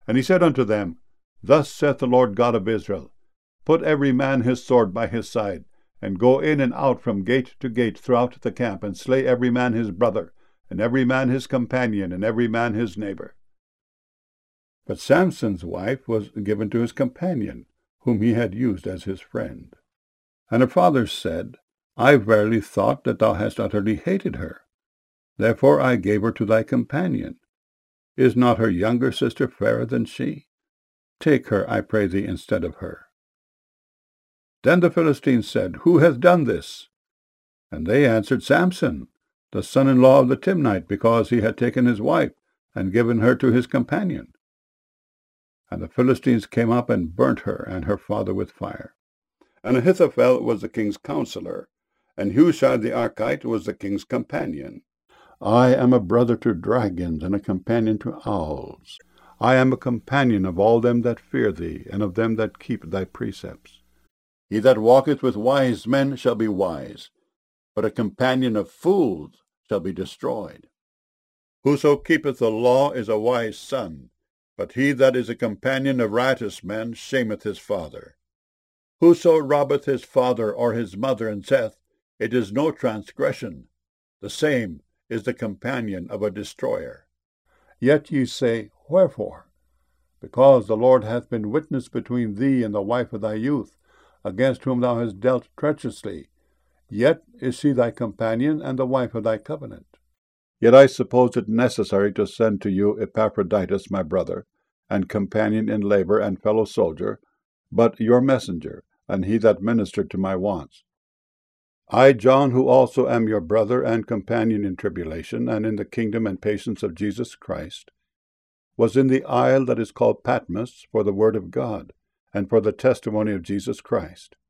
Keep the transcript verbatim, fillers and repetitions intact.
And he said unto them, Thus saith the Lord God of Israel, Put every man his sword by his side, and go in and out from gate to gate throughout the camp, and slay every man his brother, and every man his companion, and every man his neighbor. But Samson's wife was given to his companion, whom he had used as his friend. And her father said, I verily thought that thou hast utterly hated her. Therefore I gave her to thy companion. Is not her younger sister fairer than she? Take her, I pray thee, instead of her. Then the Philistines said, Who hath done this? And they answered, Samson, the son-in-law of the Timnite, because he had taken his wife, and given her to his companion. And the Philistines came up and burnt her and her father with fire. And Ahithophel was the king's counselor, and Hushai the Archite was the king's companion. I am a brother to dragons, and a companion to owls. I am a companion of all them that fear thee, and of them that keep thy precepts. He that walketh with wise men shall be wise, but a companion of fools shall be destroyed. Whoso keepeth the law is a wise son, but he that is a companion of riotous men shameth his father. Whoso robbeth his father or his mother and saith, It is no transgression, the same is the companion of a destroyer. Yet ye say, Wherefore? Because the Lord hath been witness between thee and the wife of thy youth, against whom thou hast dealt treacherously. Yet is she thy companion and the wife of thy covenant. Yet I suppose it necessary to send to you Epaphroditus, my brother, and companion in labor and fellow soldier, but your messenger, and he that ministered to my wants. I, John, who also am your brother and companion in tribulation, and in the kingdom and patience of Jesus Christ, was in the isle that is called Patmos for the word of God, and for the testimony of Jesus Christ.